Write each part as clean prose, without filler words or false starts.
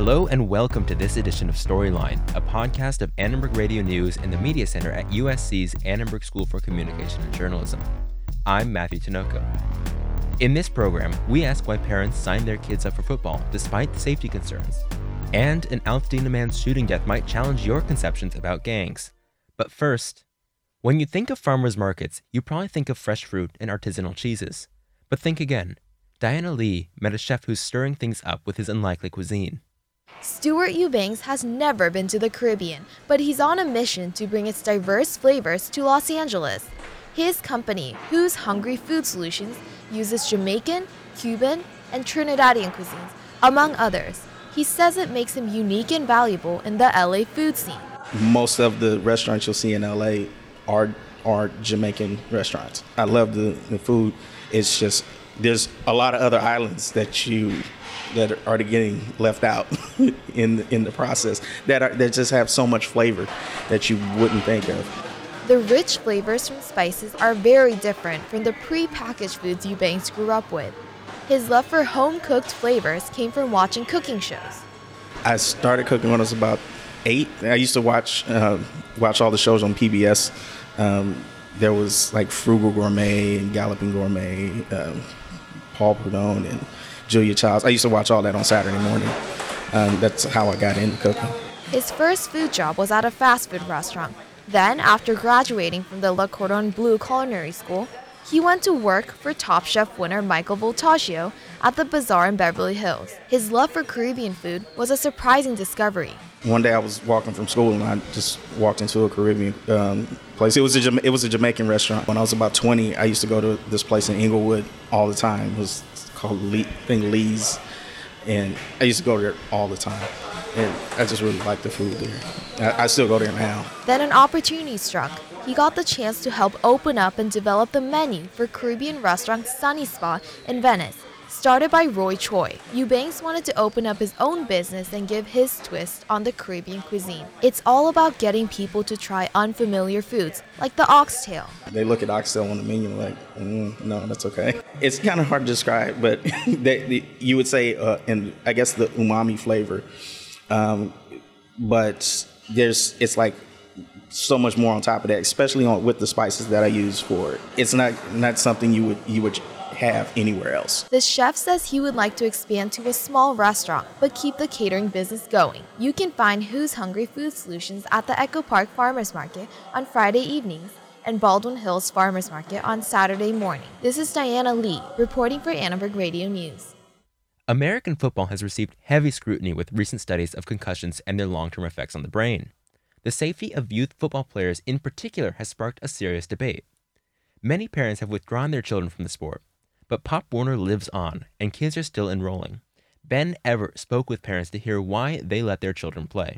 Hello and welcome to this edition of Storyline, a podcast of Annenberg Radio News and the Media Center at USC's Annenberg School for Communication and Journalism. I'm Matthew Tinoco. In this program, we ask why parents sign their kids up for football despite the safety concerns. And an Altadena man's shooting death might challenge your conceptions about gangs. But first, when you think of farmers markets, you probably think of fresh fruit and artisanal cheeses. But think again. Diana Lee met a chef who's stirring things up with his unlikely cuisine. Stuart Eubanks has never been to the Caribbean, but he's on a mission to bring its diverse flavors to Los Angeles. His company, Who's Hungry Food Solutions, uses Jamaican, Cuban, and Trinidadian cuisines, among others. He says it makes him unique and valuable in the LA food scene. Most of the restaurants you'll see in LA are Jamaican restaurants. I love the food. It's just there's a lot of other islands that are getting left out in the process that just have so much flavor that you wouldn't think of. The rich flavors from spices are very different from the pre-packaged foods Eubanks grew up with. His love for home-cooked flavors came from watching cooking shows. I started cooking when I was about 8. I used to watch all the shows on PBS. There was like Frugal Gourmet and Galloping Gourmet, Paul Prudhomme and Julia Childs. I used to watch all that on Saturday morning. That's how I got into cooking. His first food job was at a fast food restaurant. Then, after graduating from the Le Cordon Bleu Culinary School, he went to work for Top Chef winner Michael Voltaggio at the Bazaar in Beverly Hills. His love for Caribbean food was a surprising discovery. One day I was walking from school and I just walked into a Caribbean place. It was a Jamaican restaurant. When I was about 20, I used to go to this place in Inglewood all the time. It was called Lee's, and I used to go there all the time. And I just really liked the food there. I still go there now. Then an opportunity struck. He got the chance to help open up and develop the menu for Caribbean restaurant Sunny Spot in Venice, started by Roy Choi. Eubanks wanted to open up his own business and give his twist on the Caribbean cuisine. It's all about getting people to try unfamiliar foods, like the oxtail. They look at oxtail on the menu like, no, that's okay. It's kind of hard to describe, but you would say, and I guess the umami flavor, but it's like so much more on top of that, especially with the spices that I use for it. It's not something you would have anywhere else. The chef says he would like to expand to a small restaurant, but keep the catering business going. You can find Who's Hungry Food Solutions at the Echo Park Farmers Market on Friday evenings and Baldwin Hills Farmers Market on Saturday morning. This is Diana Lee, reporting for Annenberg Radio News. American football has received heavy scrutiny with recent studies of concussions and their long-term effects on the brain. The safety of youth football players in particular has sparked a serious debate. Many parents have withdrawn their children from the sport, but Pop Warner lives on, and kids are still enrolling. Ben Everett spoke with parents to hear why they let their children play.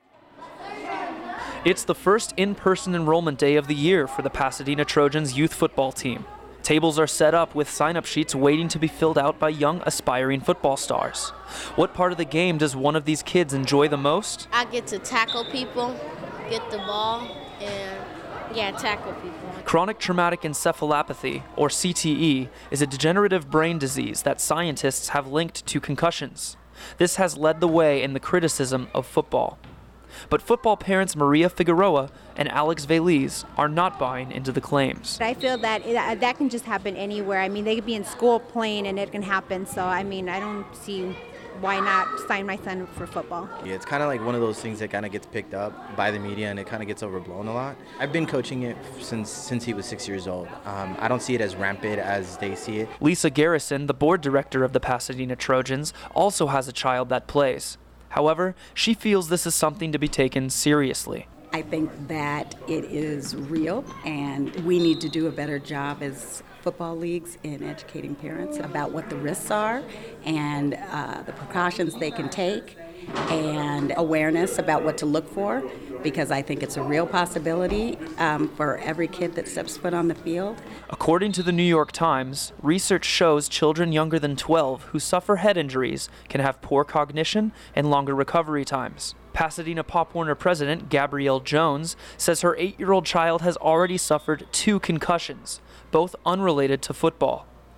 It's the first in-person enrollment day of the year for the Pasadena Trojans youth football team. Tables are set up with sign-up sheets waiting to be filled out by young aspiring football stars. What part of the game does one of these kids enjoy the most? I get to tackle people, get the ball, and tackle people. Chronic traumatic encephalopathy, or CTE, is a degenerative brain disease that scientists have linked to concussions. This has led the way in the criticism of football. But football parents Maria Figueroa and Alex Veliz are not buying into the claims. I feel that that can just happen anywhere. I mean, they could be in school playing and it can happen. So, I mean, I don't see why not sign my son for football. Yeah, it's kind of like one of those things that kind of gets picked up by the media and it kind of gets overblown a lot. I've been coaching it since he was 6 years old. I don't see it as rampant as they see it. Lisa Garrison, the board director of the Pasadena Trojans, also has a child that plays. However, she feels this is something to be taken seriously. I think that it is real, and we need to do a better job as football leagues in educating parents about what the risks are and the precautions they can take and awareness about what to look for, because I think it's a real possibility for every kid that steps foot on the field. According to the New York Times, research shows children younger than 12 who suffer head injuries can have poor cognition and longer recovery times. Pasadena Pop Warner president Gabrielle Jones says her 8-year-old child has already suffered 2 concussions, both unrelated to football.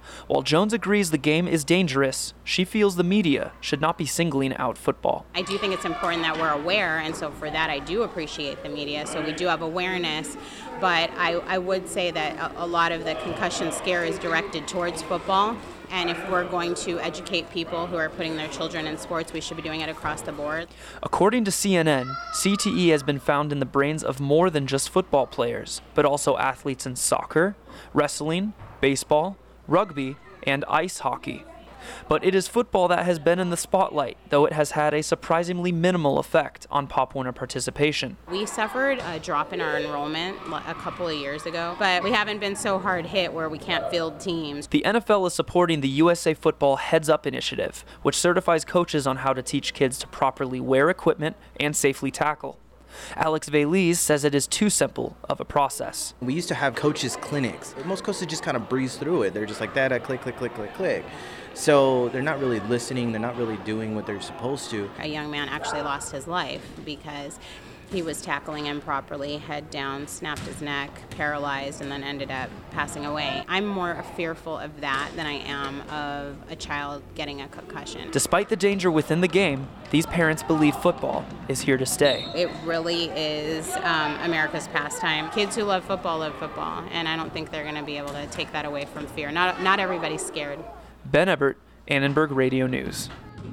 While Jones agrees the game is dangerous, she feels the media should not be singling out football. I do think it's important that we're aware, and so for that I do appreciate the media, so we do have awareness, but I would say that a lot of the concussion scare is directed towards football, and if we're going to educate people who are putting their children in sports, we should be doing it across the board. According to CNN, CTE has been found in the brains of more than just football players, but also athletes in soccer, wrestling, baseball, rugby, and ice hockey. But it is football that has been in the spotlight, though it has had a surprisingly minimal effect on Pop Warner participation. We suffered a drop in our enrollment a couple of years ago, but we haven't been so hard hit where we can't field teams. The NFL is supporting the USA Football Heads Up initiative, which certifies coaches on how to teach kids to properly wear equipment and safely tackle. Alex Veliz says it is too simple of a process. We used to have coaches' clinics. Most coaches just kind of breeze through it. They're just like that, click, click, click, click, click. So they're not really listening. They're not really doing what they're supposed to. A young man actually lost his life because he was tackling improperly, head down, snapped his neck, paralyzed, and then ended up passing away. I'm more fearful of that than I am of a child getting a concussion. Despite the danger within the game, these parents believe football is here to stay. It really is America's pastime. Kids who love football, and I don't think they're going to be able to take that away from fear. Not everybody's scared. Ben Ebert, Annenberg Radio News.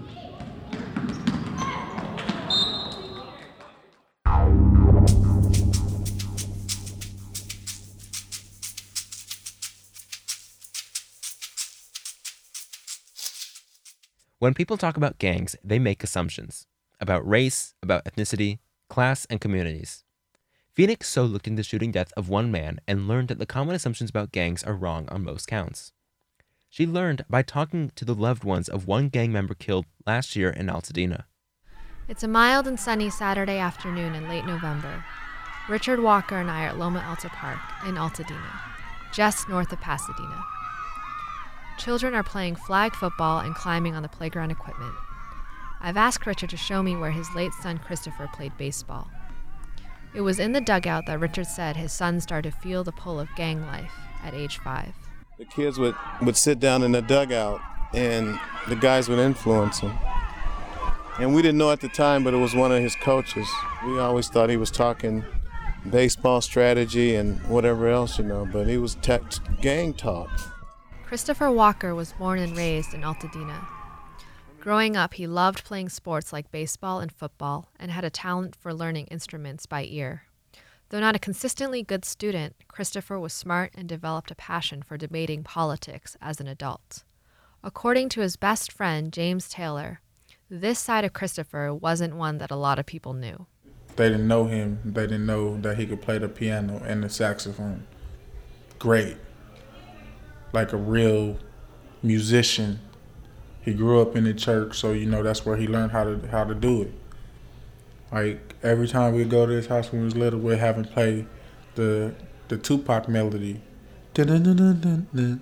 When people talk about gangs, they make assumptions about race, about ethnicity, class, and communities. Phoenix So looked into the shooting death of one man and learned that the common assumptions about gangs are wrong on most counts. She learned by talking to the loved ones of one gang member killed last year in Altadena. It's a mild and sunny Saturday afternoon in late November. Richard Walker and I are at Loma Alta Park in Altadena, just north of Pasadena. Children are playing flag football and climbing on the playground equipment. I've asked Richard to show me where his late son Christopher played baseball. It was in the dugout that Richard said his son started to feel the pull of gang life at age 5. The kids would sit down in the dugout and the guys would influence them. And we didn't know at the time, but it was one of his coaches. We always thought he was talking baseball strategy and whatever else, but he was gang talk. Christopher Walker was born and raised in Altadena. Growing up, he loved playing sports like baseball and football and had a talent for learning instruments by ear. Though not a consistently good student, Christopher was smart and developed a passion for debating politics as an adult. According to his best friend, James Taylor, this side of Christopher wasn't one that a lot of people knew. They didn't know him. They didn't know that he could play the piano and the saxophone. Great. Like a real musician. He grew up in the church, so that's where he learned how to do it. Like every time we go to his house when we was little, we'd have him play the Tupac melody. And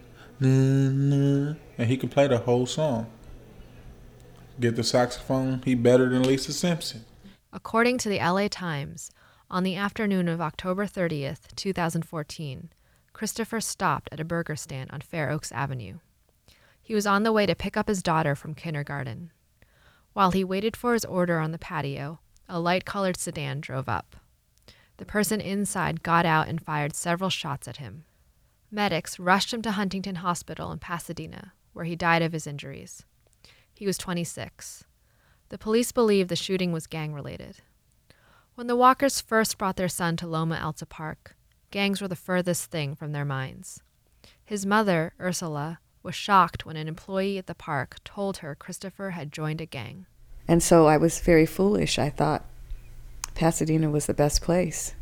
he could play the whole song. Get the saxophone, he better than Lisa Simpson. According to the LA Times, on the afternoon of October 30th, 2014, Christopher stopped at a burger stand on Fair Oaks Avenue. He was on the way to pick up his daughter from kindergarten. While he waited for his order on the patio, a light-colored sedan drove up. The person inside got out and fired several shots at him. Medics rushed him to Huntington Hospital in Pasadena, where he died of his injuries. He was 26. The police believe the shooting was gang-related. When the Walkers first brought their son to Loma Alta Park, gangs were the furthest thing from their minds. His mother, Ursula, was shocked when an employee at the park told her Christopher had joined a gang. And so I was very foolish. I thought Pasadena was the best place,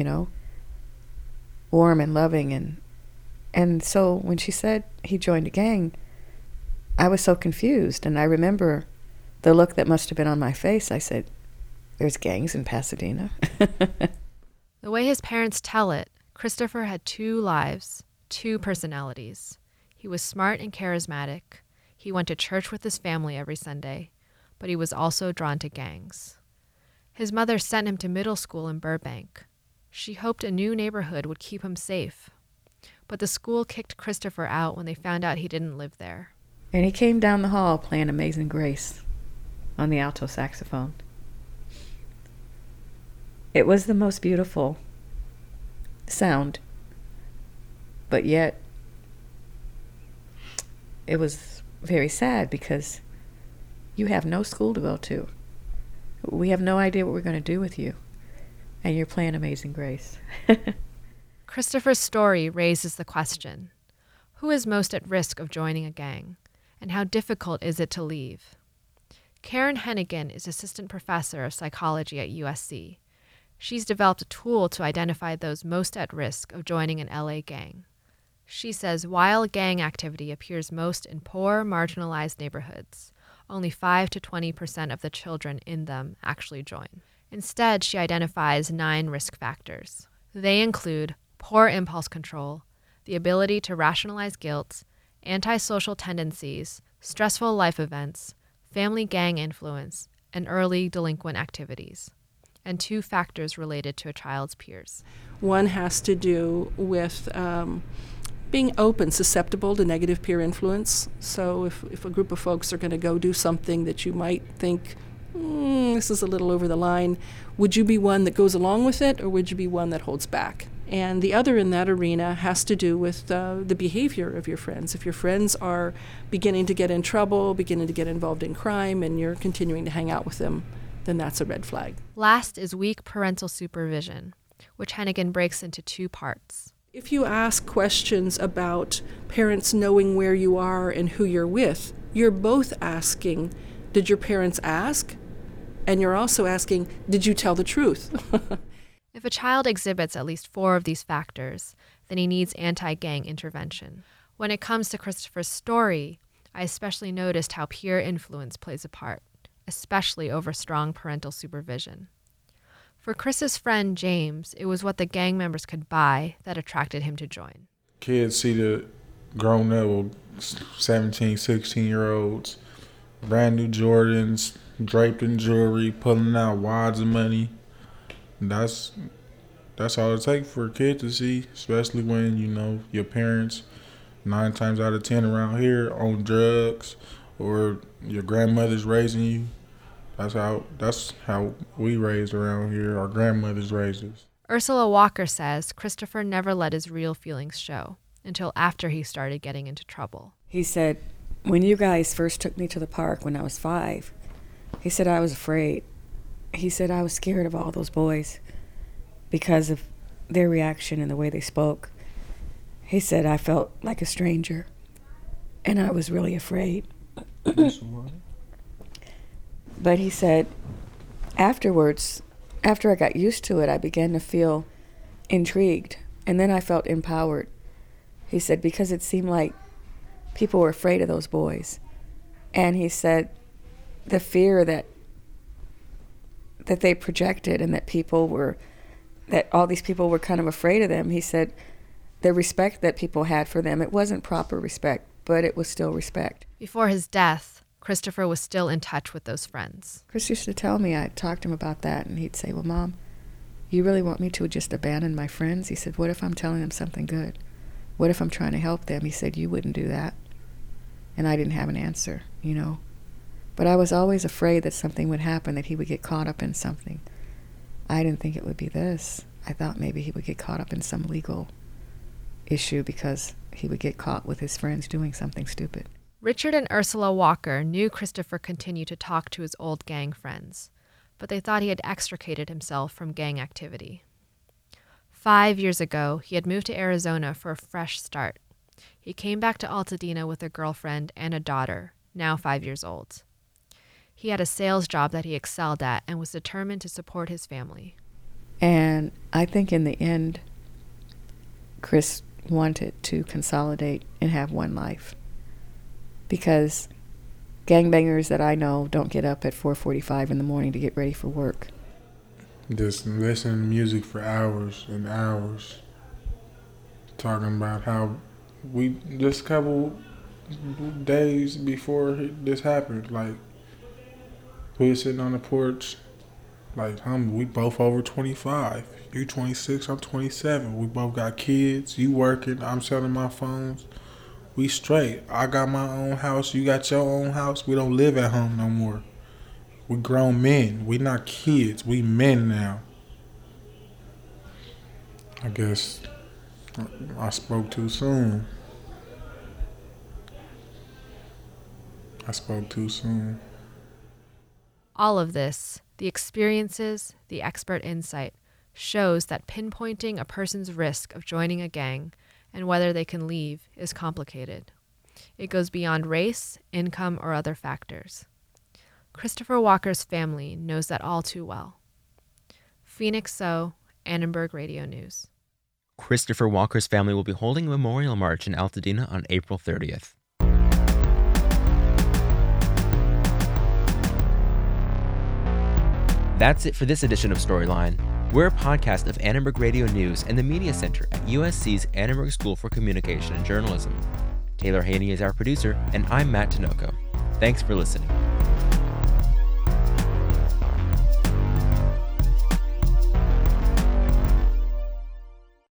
warm and loving. And so when she said he joined a gang, I was so confused. And I remember the look that must have been on my face. I said, "There's gangs in Pasadena?" The way his parents tell it, Christopher had 2 lives, 2 personalities. He was smart and charismatic. He went to church with his family every Sunday, but he was also drawn to gangs. His mother sent him to middle school in Burbank. She hoped a new neighborhood would keep him safe. but the school kicked Christopher out when they found out he didn't live there. And he came down the hall playing Amazing Grace on the alto saxophone. It was the most beautiful sound, but yet it was very sad because you have no school to go to. We have no idea what we're going to do with you, and you're playing Amazing Grace. Christopher's story raises the question, who is most at risk of joining a gang, and how difficult is it to leave? Karen Hennigan is assistant professor of psychology at USC. She's developed a tool to identify those most at risk of joining an LA gang. She says while gang activity appears most in poor, marginalized neighborhoods, only 5 to 20% of the children in them actually join. Instead, she identifies 9 risk factors. They include poor impulse control, the ability to rationalize guilt, antisocial tendencies, stressful life events, family gang influence, and early delinquent activities, and 2 factors related to a child's peers. One has to do with being open, susceptible to negative peer influence. So if a group of folks are going to go do something that you might think, this is a little over the line, would you be one that goes along with it, or would you be one that holds back? And the other in that arena has to do with the behavior of your friends. If your friends are beginning to get in trouble, beginning to get involved in crime, and you're continuing to hang out with them, then that's a red flag. Last is weak parental supervision, which Hennigan breaks into 2 parts. If you ask questions about parents knowing where you are and who you're with, you're both asking, did your parents ask? And you're also asking, did you tell the truth? If a child exhibits at least 4 of these factors, then he needs anti-gang intervention. When it comes to Christopher's story, I especially noticed how peer influence plays a part, especially over strong parental supervision. For Chris's friend James, it was what the gang members could buy that attracted him to join. Kids see the grown-up 17, 16-year-olds, brand new Jordans, draped in jewelry, pulling out wads of money. That's all it takes for a kid to see, especially when, your parents, 9 times out of 10 around here, on drugs, or your grandmother's raising you. That's how we raised around here. Our grandmothers raised us. Ursula Walker says Christopher never let his real feelings show until after he started getting into trouble. He said, when you guys first took me to the park when I was 5, he said I was afraid. He said I was scared of all those boys because of their reaction and the way they spoke. He said I felt like a stranger, and I was really afraid. But he said, afterwards, after I got used to it, I began to feel intrigued, and then I felt empowered. He said, because it seemed like people were afraid of those boys. And he said, the fear that they projected and that all these people were kind of afraid of them, he said, the respect that people had for them, it wasn't proper respect, but it was still respect. Before his death, Christopher was still in touch with those friends. Chris used to tell me, I'd talk to him about that, and he'd say, well, Mom, you really want me to just abandon my friends? He said, what if I'm telling them something good? What if I'm trying to help them? He said, you wouldn't do that. And I didn't have an answer, But I was always afraid that something would happen, that he would get caught up in something. I didn't think it would be this. I thought maybe he would get caught up in some legal issue because he would get caught with his friends doing something stupid. Richard and Ursula Walker knew Christopher continued to talk to his old gang friends, but they thought he had extricated himself from gang activity. 5 years ago, he had moved to Arizona for a fresh start. He came back to Altadena with a girlfriend and a daughter, now 5 years old. He had a sales job that he excelled at and was determined to support his family. And I think in the end, Chris wanted to consolidate and have one life. Because gangbangers that I know don't get up at 4:45 in the morning to get ready for work. Just listening to music for hours and hours. Talking about how we, just a couple days before this happened, like, we were sitting on the porch Like, we both over 25. You 26, I'm 27. We both got kids. You working, I'm selling my phones. We straight. I got my own house. You got your own house. We don't live at home no more. We grown men. We not kids. We men now. I guess I spoke too soon. All of this, the experiences, the expert insight, shows that pinpointing a person's risk of joining a gang and whether they can leave is complicated. It goes beyond race, income, or other factors. Christopher Walker's family knows that all too well. Phoenix So, Annenberg Radio News. Christopher Walker's family will be holding a memorial march in Altadena on April 30th. That's it for this edition of Storyline. We're a podcast of Annenberg Radio News and the Media Center at USC's Annenberg School for Communication and Journalism. Taylor Haney is our producer, and I'm Matt Tinoco. Thanks for listening.